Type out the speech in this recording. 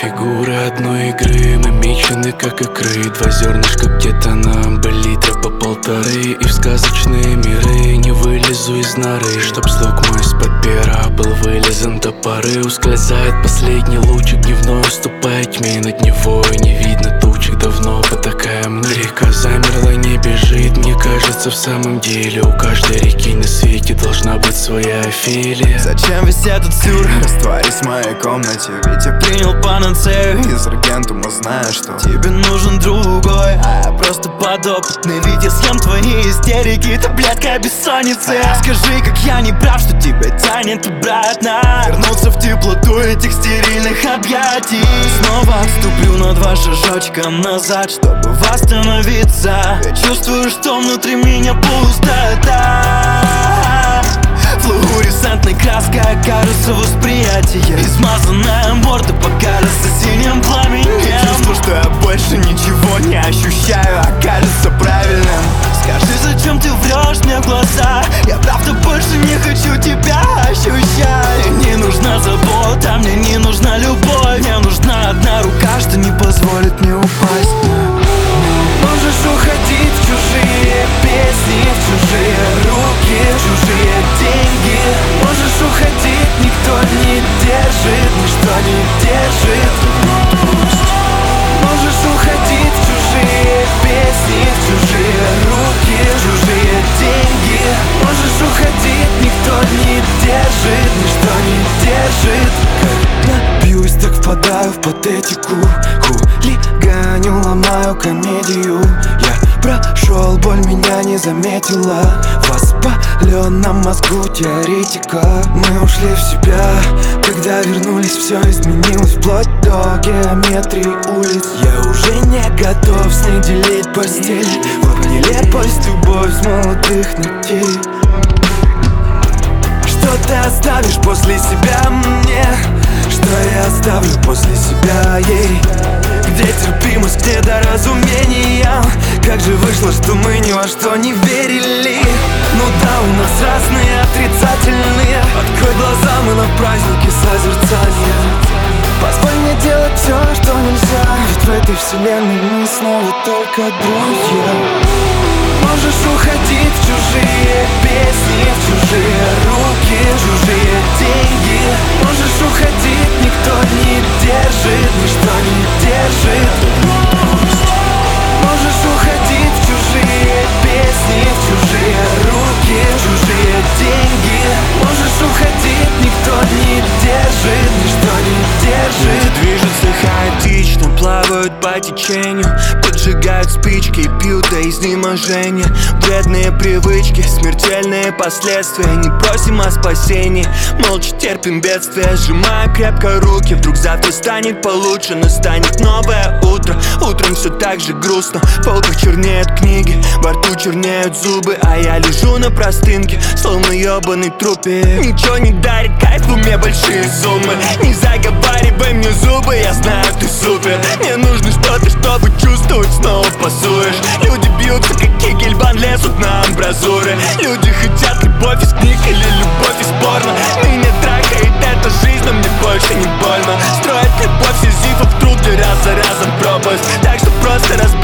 фигуры одной игры, мы мечены как икры. Два зернышка где-то нам были, литра по полторы. И в сказочные миры не вылезу из норы, чтоб слуг мой из-под пера был вылезан до поры. Ускользает последний лучик дневной, уступая тьме. Над Невой не видно тучек, давно потакаем мы. Река замерла, не бежит, мне кажется, в самом деле у каждой реки на свете должна быть своя Офелия. Зачем весь этот сюр? Растворись в моей комнате, ведь я принял панацею из Аргентума, зная, что тебе нужен другой, а я просто подопытный, ведь я съем твои истерики, таблетка бессонницы. Скажи, как я не прав, что тебя тянет обратно, вернуться в теплоту этих стерильных объятий. Снова отступлю на 2 шажочка назад, чтобы восстановиться. Я чувствую, что внутри меня пустота. Флуоресцентной краской окажется восприятие, измазанная морда покажется синим пламенем. Чувство, что я больше ничего не ощущаю, окажется правильным. Скажи, зачем ты врешь мне в глаза? Я правда больше не хочу тебя ощущать. Мне не нужна забота, мне не нужна любовь. Мне нужна одна рука, что не позволит мне упасть. Можешь уходить в чужие песни, в чужие руки, в чужие деньги. Можешь уходить, никто не держит, ничто не держит. Можешь уходить в чужие песни, в чужие руки, в чужие деньги. Можешь уходить, никто не держит, ничто не держит. Когда бьюсь, так впадаю в патетику, хулиганю, ломаю комедию. Я прошел, боль меня не заметила, в воспаленном мозгу теоретика. Мы ушли в себя, когда вернулись, все изменилось вплоть до геометрии улиц. Я уже не готов с ней делить постель, вот нелепость, любовь с молодых ногтей. Что ты оставишь после себя мне? Что я оставлю после себя ей? Где терпимость, где доразумение? Как же вышло, что мы ни во что не верили? Ну да, у нас разные отрицательные. Открой глаза, мы на празднике созерцания. Позволь мне делать все, что нельзя, ведь в этой вселенной мы снова только друзья. Можешь уходить в чужие песни, в чужие руки, в чужие деньги. Можешь уходить, никто не держит, ничто не держит. Можешь уходить в чужие песни, в чужие руки, в чужие деньги. Можешь уходить, никто не держит, ничто не держит. Люди движутся хаотично, плавают по течению, поджигают спички, пьют до изнеможения. Вредные привычки, смертельные последствия. Не просим о спасении, молча терпим бедствия. Сжимая крепко руки, вдруг завтра станет получше. Настанет новое утро, утром все так же грустно. В полках чернеют книги, во рту чернеют зубы, а я лежу на простынке, словно ебаный трупик. Ничего не дарит кайф, в уме большие суммы. Не заговаривай мне зубы, я знаю, ты супер. Мне нужно что-то, чтобы чувствовать, снова пасуешь. Люди бьются, как Кегельбан, лезут на амбразуры. Люди хотят любовь из книг или любовь из порно. Меня трахает эта жизнь, но мне больше не больно. Строят любовь сизифов, труд для раз за разом пропасть. Так что просто разбей